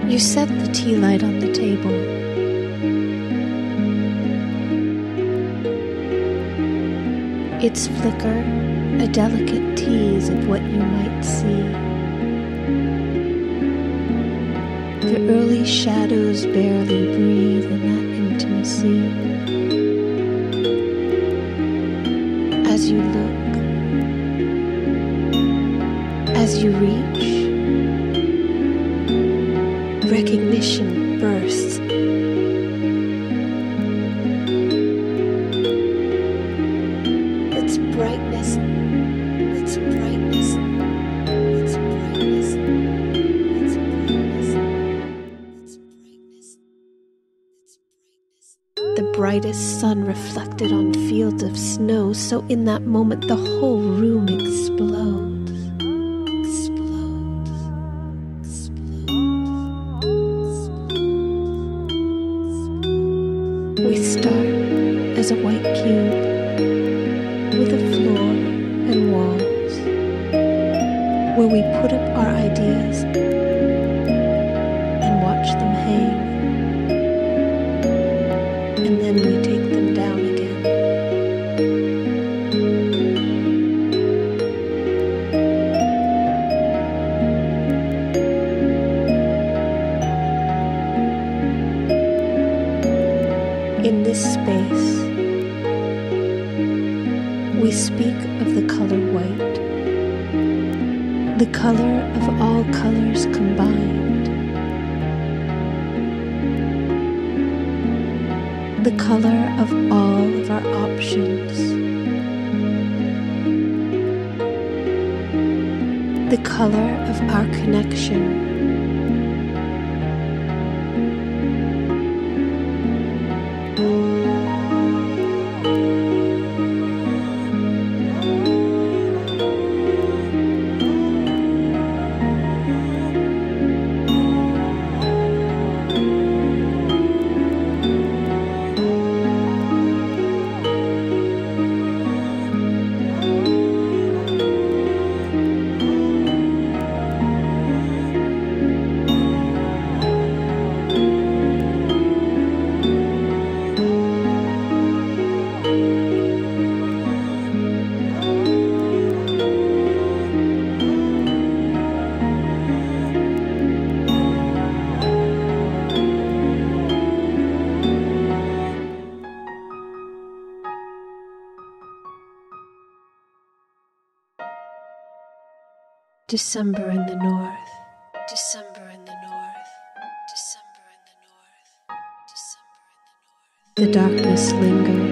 You set the tea light on the table. Its flicker, a delicate tease of what you might see. The early shadows barely breathe in that intimacy. As you look, as you reach, recognition bursts. Its brightness, its brightness, its brightness, its brightness, its brightness, its brightness. The brightest sun reflected on fields of snow, so in that moment the whole room explodes. We start as a white cube with a floor and walls where we put up our ideas and watch them hang, and then we take them down again. In this space, we speak of the color white, the color of all colors combined, the color of all of our options, the color of our connection. December in the north, December in the north, December in the north, December in the north. The darkness lingers.